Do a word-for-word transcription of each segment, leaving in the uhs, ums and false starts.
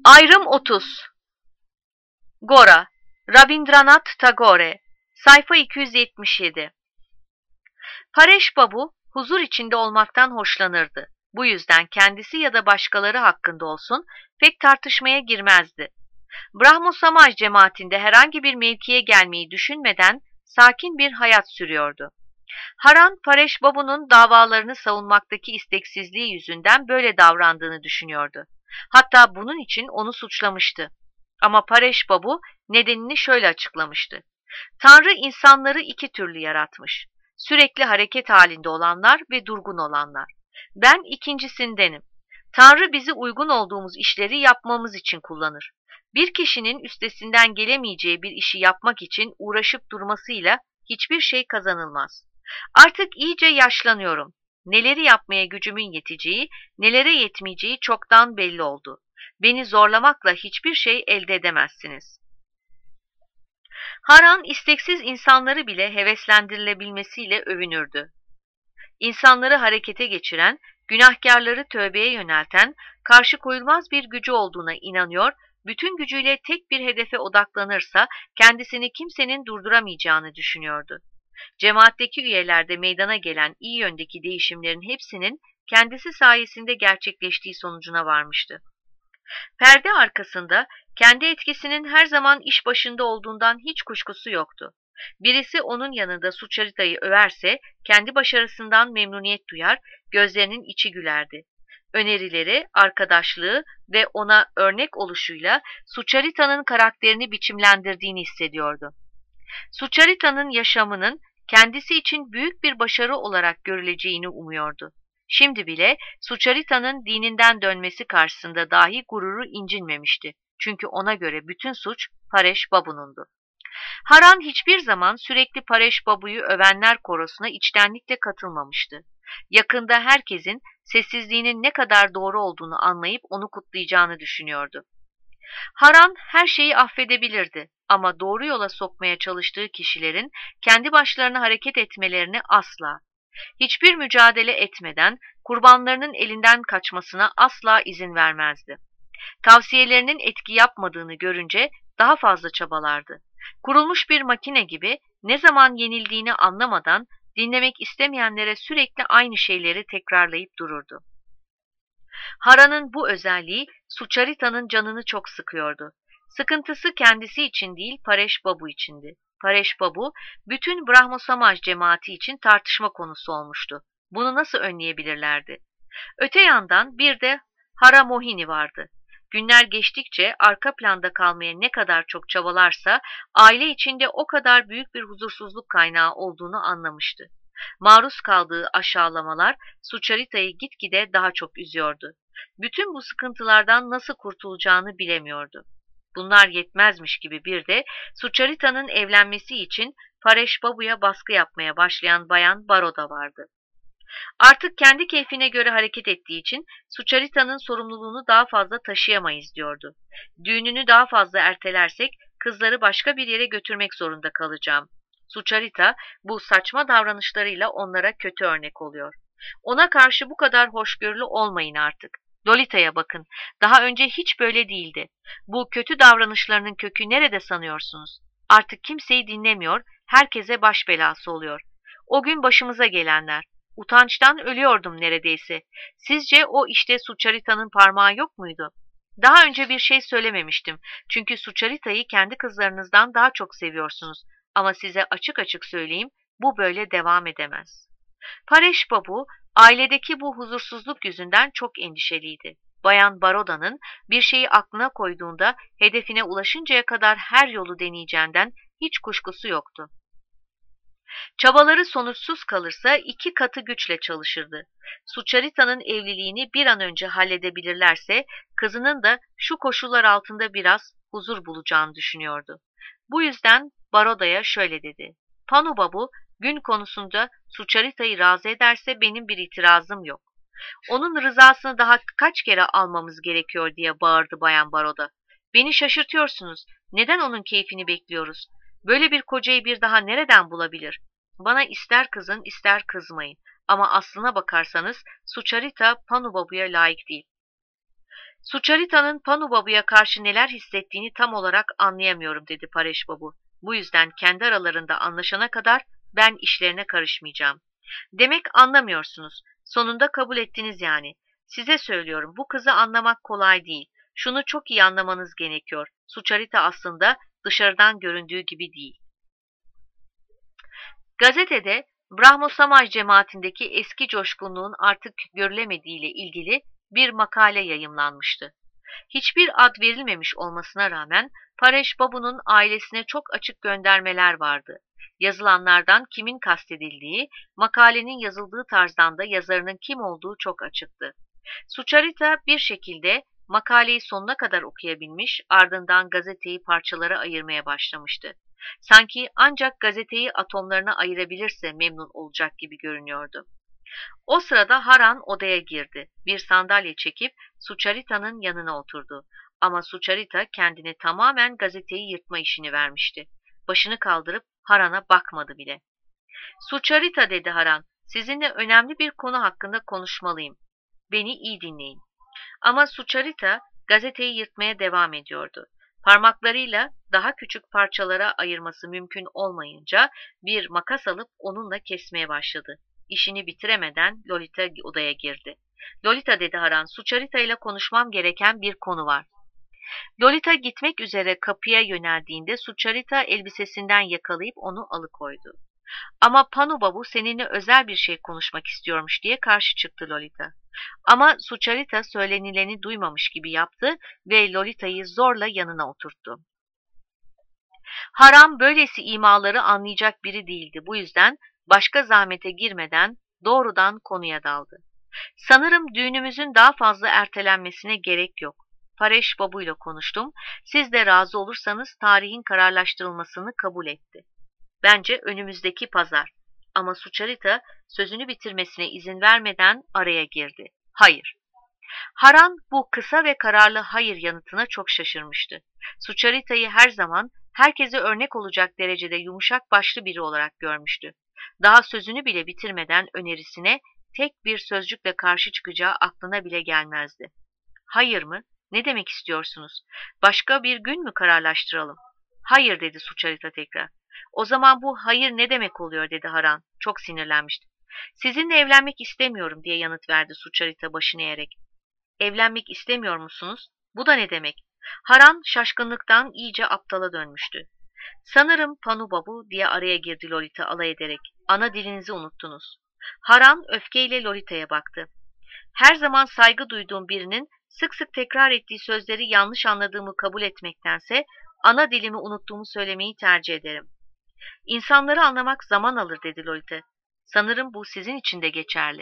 Ayrım otuz. Gora, Rabindranath Tagore, sayfa iki yüz yetmiş yedi. Paresh Babu, huzur içinde olmaktan hoşlanırdı. Bu yüzden kendisi ya da başkaları hakkında olsun pek tartışmaya girmezdi. Brahmo Samaj cemaatinde herhangi bir mevkiye gelmeyi düşünmeden sakin bir hayat sürüyordu. Haran, Paresh Babu'nun davalarını savunmaktaki isteksizliği yüzünden böyle davrandığını düşünüyordu. Hatta bunun için onu suçlamıştı. Ama Paresh Babu nedenini şöyle açıklamıştı. Tanrı insanları iki türlü yaratmış. Sürekli hareket halinde olanlar ve durgun olanlar. Ben ikincisindenim. Tanrı bizi uygun olduğumuz işleri yapmamız için kullanır. Bir kişinin üstesinden gelemeyeceği bir işi yapmak için uğraşıp durmasıyla hiçbir şey kazanılmaz. Artık iyice yaşlanıyorum. Neleri yapmaya gücümün yeteceği, nelere yetmeyeceği çoktan belli oldu. Beni zorlamakla hiçbir şey elde edemezsiniz. Haran, isteksiz insanları bile heveslendirilebilmesiyle övünürdü. İnsanları harekete geçiren, günahkarları tövbeye yönelten, karşı koyulmaz bir gücü olduğuna inanıyor, bütün gücüyle tek bir hedefe odaklanırsa kendisini kimsenin durduramayacağını düşünüyordu. Cemaatteki üyelerde meydana gelen iyi yöndeki değişimlerin hepsinin kendisi sayesinde gerçekleştiği sonucuna varmıştı. Perde arkasında kendi etkisinin her zaman iş başında olduğundan hiç kuşkusu yoktu. Birisi onun yanında Sucharita'yı överse kendi başarısından memnuniyet duyar, gözlerinin içi gülerdi. Önerileri, arkadaşlığı ve ona örnek oluşuyla Sucharita'nın karakterini biçimlendirdiğini hissediyordu. Sucharita'nın yaşamının kendisi için büyük bir başarı olarak görüleceğini umuyordu. Şimdi bile Sucharita'nın dininden dönmesi karşısında dahi gururu incinmemişti. Çünkü ona göre bütün suç Paresh Babu'nundu. Haran hiçbir zaman sürekli Paresh Babu'yu övenler korosuna içtenlikle katılmamıştı. Yakında herkesin sessizliğinin ne kadar doğru olduğunu anlayıp onu kutlayacağını düşünüyordu. Haran her şeyi affedebilirdi ama doğru yola sokmaya çalıştığı kişilerin kendi başlarına hareket etmelerini asla, hiçbir mücadele etmeden kurbanlarının elinden kaçmasına asla izin vermezdi. Tavsiyelerinin etki yapmadığını görünce daha fazla çabalardı. Kurulmuş bir makine gibi ne zaman yenildiğini anlamadan dinlemek istemeyenlere sürekli aynı şeyleri tekrarlayıp dururdu. Haran'ın bu özelliği Sucharita'nın canını çok sıkıyordu. Sıkıntısı kendisi için değil, Paresh Babu içindi. Paresh Babu, bütün Brahmo Samaj cemaati için tartışma konusu olmuştu. Bunu nasıl önleyebilirlerdi? Öte yandan bir de Hara Mohini vardı. Günler geçtikçe arka planda kalmaya ne kadar çok çabalarsa, aile içinde o kadar büyük bir huzursuzluk kaynağı olduğunu anlamıştı. Maruz kaldığı aşağılamalar Sucharita'yı gitgide daha çok üzüyordu. Bütün bu sıkıntılardan nasıl kurtulacağını bilemiyordu. Bunlar yetmezmiş gibi bir de Sucharita'nın evlenmesi için Paresh Babu'ya baskı yapmaya başlayan Bayan Baroda vardı. Artık kendi keyfine göre hareket ettiği için Sucharita'nın sorumluluğunu daha fazla taşıyamayız diyordu. Düğününü daha fazla ertelersek kızları başka bir yere götürmek zorunda kalacağım. Sucharita bu saçma davranışlarıyla onlara kötü örnek oluyor. Ona karşı bu kadar hoşgörülü olmayın artık. Lolita'ya bakın. Daha önce hiç böyle değildi. Bu kötü davranışlarının kökü nerede sanıyorsunuz? Artık kimseyi dinlemiyor, herkese baş belası oluyor. O gün başımıza gelenler. Utançtan ölüyordum neredeyse. Sizce o işte Sucharita'nın parmağı yok muydu? Daha önce bir şey söylememiştim. Çünkü Sucharita'yı kendi kızlarınızdan daha çok seviyorsunuz. Ama size açık açık söyleyeyim, bu böyle devam edemez. Paresh Babu, ailedeki bu huzursuzluk yüzünden çok endişeliydi. Bayan Baroda'nın bir şeyi aklına koyduğunda hedefine ulaşıncaya kadar her yolu deneyeceğinden hiç kuşkusu yoktu. Çabaları sonuçsuz kalırsa iki katı güçle çalışırdı. Sucharita'nın evliliğini bir an önce halledebilirlerse kızının da şu koşullar altında biraz huzur bulacağını düşünüyordu. Bu yüzden Baroda'ya şöyle dedi. Panu Babu gün konusunda Sucharita'yı razı ederse benim bir itirazım yok. Onun rızasını daha kaç kere almamız gerekiyor diye bağırdı Bayan Baroda. Beni şaşırtıyorsunuz. Neden onun keyfini bekliyoruz? Böyle bir kocayı bir daha nereden bulabilir? Bana ister kızın ister kızmayın. Ama aslına bakarsanız Sucharita Panu Babu'ya layık değil. Suçarita'nın Panu Babu'ya karşı neler hissettiğini tam olarak anlayamıyorum dedi Pareş Babu. Bu yüzden kendi aralarında anlaşana kadar ben işlerine karışmayacağım. Demek anlamıyorsunuz. Sonunda kabul ettiniz yani. Size söylüyorum, bu kızı anlamak kolay değil. Şunu çok iyi anlamanız gerekiyor. Suçarita aslında dışarıdan göründüğü gibi değil. Gazetede Brahmo Samaj cemaatindeki eski coşkunluğun artık görülemediğiyle ilgili bir makale yayımlanmıştı. Hiçbir ad verilmemiş olmasına rağmen Pareş Babu'nun ailesine çok açık göndermeler vardı. Yazılanlardan kimin kastedildiği, makalenin yazıldığı tarzdan da yazarının kim olduğu çok açıktı. Suçarita bir şekilde makaleyi sonuna kadar okuyabilmiş, ardından gazeteyi parçalara ayırmaya başlamıştı. Sanki ancak gazeteyi atomlarına ayırabilirse memnun olacak gibi görünüyordu. O sırada Haran odaya girdi. Bir sandalye çekip Suçarita'nın yanına oturdu. Ama Suçarita kendine tamamen gazeteyi yırtma işini vermişti. Başını kaldırıp Haran'a bakmadı bile. Suçarita dedi Haran, sizinle önemli bir konu hakkında konuşmalıyım. Beni iyi dinleyin. Ama Suçarita gazeteyi yırtmaya devam ediyordu. Parmaklarıyla daha küçük parçalara ayırması mümkün olmayınca bir makas alıp onunla kesmeye başladı. İşini bitiremeden Lolita odaya girdi. Lolita dedi Haran, Suçarita ile konuşmam gereken bir konu var. Lolita gitmek üzere kapıya yöneldiğinde Suçarita elbisesinden yakalayıp onu alıkoydu. Ama Panu Babu seninle özel bir şey konuşmak istiyormuş diye karşı çıktı Lolita. Ama Suçarita söylenileni duymamış gibi yaptı ve Lolita'yı zorla yanına oturttu. Haram böylesi imaları anlayacak biri değildi. Bu yüzden başka zahmete girmeden doğrudan konuya daldı. Sanırım düğünümüzün daha fazla ertelenmesine gerek yok. Pareş Babu ile konuştum. Siz de razı olursanız tarihin kararlaştırılmasını kabul etti. Bence önümüzdeki pazar. Ama Suçarita sözünü bitirmesine izin vermeden araya girdi. Hayır. Haran bu kısa ve kararlı hayır yanıtına çok şaşırmıştı. Suçarita'yı her zaman herkese örnek olacak derecede yumuşak başlı biri olarak görmüştü. Daha sözünü bile bitirmeden önerisine tek bir sözcükle karşı çıkacağı aklına bile gelmezdi. Hayır mı? Ne demek istiyorsunuz? Başka bir gün mü kararlaştıralım? Hayır dedi Suçarita tekrar. O zaman bu hayır ne demek oluyor dedi Haran. Çok sinirlenmişti. Sizinle evlenmek istemiyorum diye yanıt verdi Suçarita başını eğerek. Evlenmek istemiyor musunuz? Bu da ne demek? Haran şaşkınlıktan iyice aptala dönmüştü. Sanırım Panu Babu diye araya girdi Lolita alay ederek. Ana dilinizi unuttunuz. Haran öfkeyle Lolita'ya baktı. Her zaman saygı duyduğum birinin sık sık tekrar ettiği sözleri yanlış anladığımı kabul etmektense ana dilimi unuttuğumu söylemeyi tercih ederim. İnsanları anlamak zaman alır dedi Lolita. Sanırım bu sizin için de geçerli.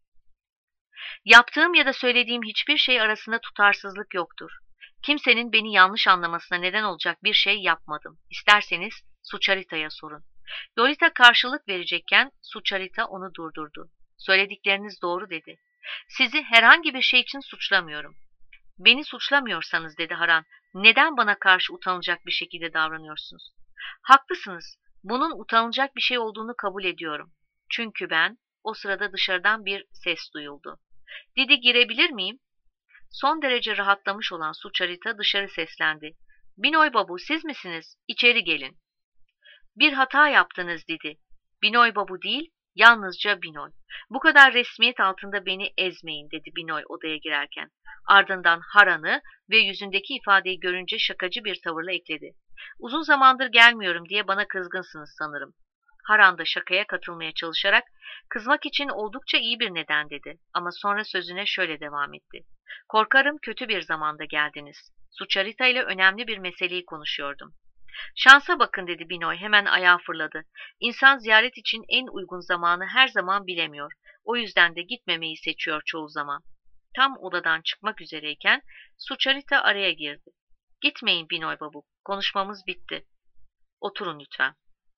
Yaptığım ya da söylediğim hiçbir şey arasında tutarsızlık yoktur. Kimsenin beni yanlış anlamasına neden olacak bir şey yapmadım. İsterseniz Suçarita'ya sorun. Lolita karşılık verecekken Suçarita onu durdurdu. Söyledikleriniz doğru dedi. Sizi herhangi bir şey için suçlamıyorum. Beni suçlamıyorsanız dedi Haran, neden bana karşı utanılacak bir şekilde davranıyorsunuz? Haklısınız. Bunun utanılacak bir şey olduğunu kabul ediyorum. Çünkü ben, o sırada dışarıdan bir ses duyuldu. Didi girebilir miyim? Son derece rahatlamış olan Suçarita dışarı seslendi. Binoy Babu siz misiniz? İçeri gelin. Bir hata yaptınız Didi. Binoy Babu değil, yalnızca Binoy. Bu kadar resmiyet altında beni ezmeyin dedi Binoy odaya girerken. Ardından Haran'ı ve yüzündeki ifadeyi görünce şakacı bir tavırla ekledi. Uzun zamandır gelmiyorum diye bana kızgınsınız sanırım. Haran da şakaya katılmaya çalışarak kızmak için oldukça iyi bir neden dedi ama sonra sözüne şöyle devam etti. Korkarım kötü bir zamanda geldiniz. Suçarita ile önemli bir meseleyi konuşuyordum. Şansa bakın dedi Binoy hemen ayağa fırladı. İnsan ziyaret için en uygun zamanı her zaman bilemiyor. O yüzden de gitmemeyi seçiyor çoğu zaman. Tam odadan çıkmak üzereyken Suçarita araya girdi. Gitmeyin Binoy Babu, konuşmamız bitti. Oturun lütfen.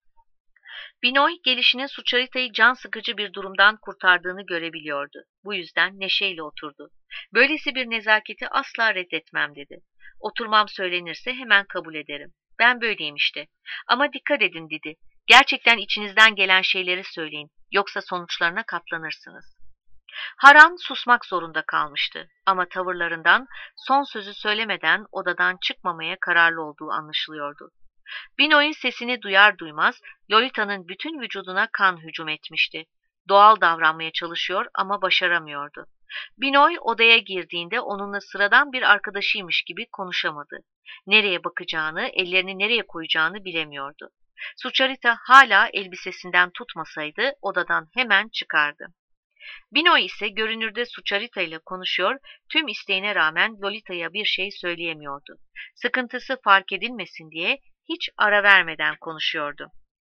Binoy gelişinin Suçarita'yı can sıkıcı bir durumdan kurtardığını görebiliyordu. Bu yüzden neşeyle oturdu. Böylesi bir nezaketi asla reddetmem dedi. Oturmam söylenirse hemen kabul ederim. Ben böyleyim işte. Ama dikkat edin dedi. Gerçekten içinizden gelen şeyleri söyleyin. Yoksa sonuçlarına katlanırsınız. Haran susmak zorunda kalmıştı ama tavırlarından son sözü söylemeden odadan çıkmamaya kararlı olduğu anlaşılıyordu. Binoy'un sesini duyar duymaz Lolita'nın bütün vücuduna kan hücum etmişti. Doğal davranmaya çalışıyor ama başaramıyordu. Binoy odaya girdiğinde onunla sıradan bir arkadaşıymış gibi konuşamadı. Nereye bakacağını, ellerini nereye koyacağını bilemiyordu. Suçarita hala elbisesinden tutmasaydı odadan hemen çıkardı. Binoy ise görünürde Suçarita ile konuşuyor, tüm isteğine rağmen Lolita'ya bir şey söyleyemiyordu. Sıkıntısı fark edilmesin diye hiç ara vermeden konuşuyordu.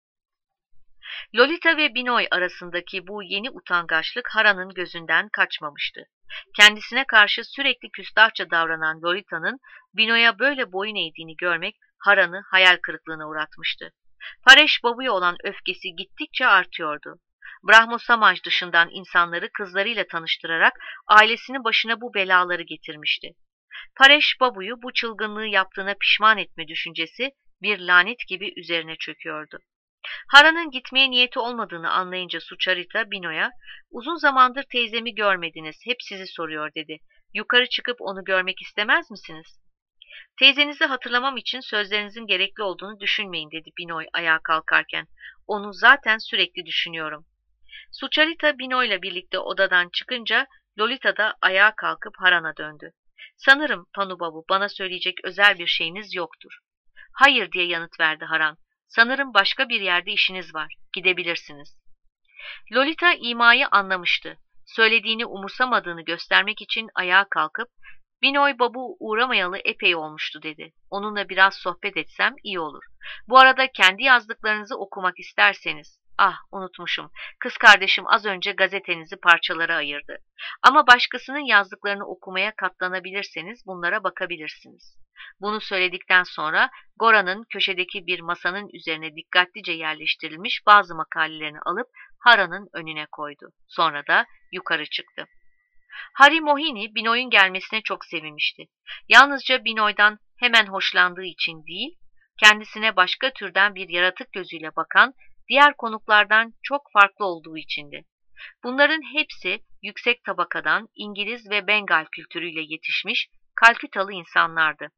Lolita ve Binoy arasındaki bu yeni utangaçlık Hara'nın gözünden kaçmamıştı. Kendisine karşı sürekli küstahça davranan Lolita'nın Binoy'a böyle boyun eğdiğini görmek Hara'nı hayal kırıklığına uğratmıştı. Pareş Babu'ya olan öfkesi gittikçe artıyordu. Brahmo Samaj dışından insanları kızlarıyla tanıştırarak ailesinin başına bu belaları getirmişti. Pareş Babu'yu bu çılgınlığı yaptığına pişman etme düşüncesi bir lanet gibi üzerine çöküyordu. Hara'nın gitmeye niyeti olmadığını anlayınca Suçarita Binoy'a "Uzun zamandır teyzemi görmediniz, hep sizi soruyor" dedi. "Yukarı çıkıp onu görmek istemez misiniz?" "Teyzenizi hatırlamam için sözlerinizin gerekli olduğunu düşünmeyin" dedi Binoy ayağa kalkarken. "Onu zaten sürekli düşünüyorum." Suçarita Binoy'la birlikte odadan çıkınca Lolita da ayağa kalkıp Haran'a döndü. "Sanırım Panubabu, bana söyleyecek özel bir şeyiniz yoktur." "Hayır" diye yanıt verdi Haran. "Sanırım başka bir yerde işiniz var. Gidebilirsiniz." Lolita imayı anlamıştı. Söylediğini umursamadığını göstermek için ayağa kalkıp "Binoy Babu uğramayalı epey olmuştu" dedi. "Onunla biraz sohbet etsem iyi olur. Bu arada kendi yazdıklarınızı okumak isterseniz..." "Ah, unutmuşum. Kız kardeşim az önce gazetenizi parçalara ayırdı. Ama başkasının yazdıklarını okumaya katlanabilirseniz bunlara bakabilirsiniz." Bunu söyledikten sonra Gora'nın köşedeki bir masanın üzerine dikkatlice yerleştirilmiş bazı makalelerini alıp Hara'nın önüne koydu. Sonra da yukarı çıktı. Hari Mohini Binoy'un gelmesine çok sevinmişti. Yalnızca Binoy'dan hemen hoşlandığı için değil, kendisine başka türden bir yaratık gözüyle bakan diğer konuklardan çok farklı olduğu içindi. Bunların hepsi yüksek tabakadan İngiliz ve Bengal kültürüyle yetişmiş Kalkütalı insanlardı.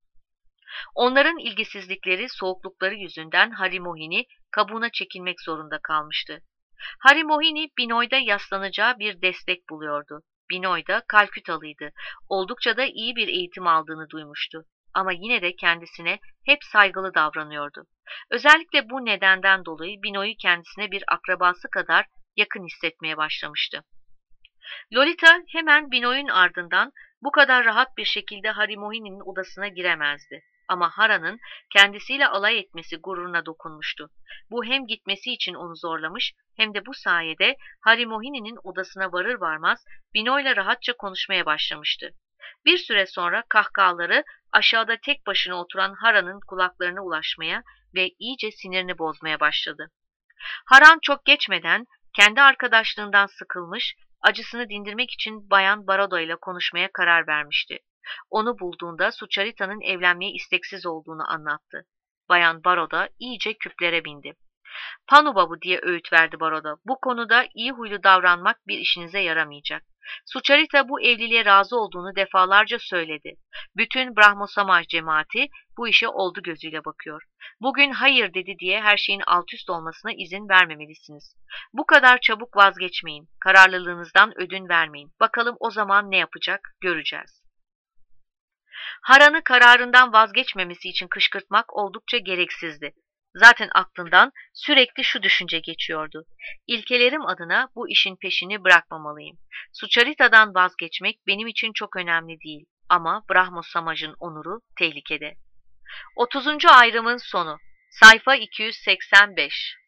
Onların ilgisizlikleri, soğuklukları yüzünden Hari Mohini kabuğuna çekilmek zorunda kalmıştı. Hari Mohini Binoy'da yaslanacağı bir destek buluyordu. Binoy da Kalkütalıydı. Oldukça da iyi bir eğitim aldığını duymuştu. Ama yine de kendisine hep saygılı davranıyordu. Özellikle bu nedenden dolayı Binoy'u kendisine bir akrabası kadar yakın hissetmeye başlamıştı. Lolita hemen Binoy'un ardından bu kadar rahat bir şekilde Hari Mohini'nin odasına giremezdi. Ama Hara'nın kendisiyle alay etmesi gururuna dokunmuştu. Bu hem gitmesi için onu zorlamış hem de bu sayede Hari Mohini'nin odasına varır varmaz Binoy'la rahatça konuşmaya başlamıştı. Bir süre sonra kahkahaları aşağıda tek başına oturan Hara'nın kulaklarına ulaşmaya ve iyice sinirini bozmaya başladı. Haran çok geçmeden kendi arkadaşlığından sıkılmış, acısını dindirmek için Bayan Barodo ile konuşmaya karar vermişti. Onu bulduğunda Suçarita'nın evlenmeye isteksiz olduğunu anlattı. Bayan Barodo iyice küplere bindi. "Panubabu" diye öğüt verdi Barodo. "Bu konuda iyi huylu davranmak bir işinize yaramayacak. Suçarita bu evliliğe razı olduğunu defalarca söyledi. Bütün Brahmo Samaj cemaati bu işe oldu gözüyle bakıyor. Bugün hayır dedi diye her şeyin altüst olmasına izin vermemelisiniz. Bu kadar çabuk vazgeçmeyin. Kararlılığınızdan ödün vermeyin. Bakalım o zaman ne yapacak göreceğiz." Haran'ı kararından vazgeçmemesi için kışkırtmak oldukça gereksizdi. Zaten aklından sürekli şu düşünce geçiyordu: İlkelerim adına bu işin peşini bırakmamalıyım. Suçarita'dan vazgeçmek benim için çok önemli değil ama Brahmo Samaj'ın onuru tehlikede. otuzuncu ayrımın sonu. Sayfa iki yüz seksen beş.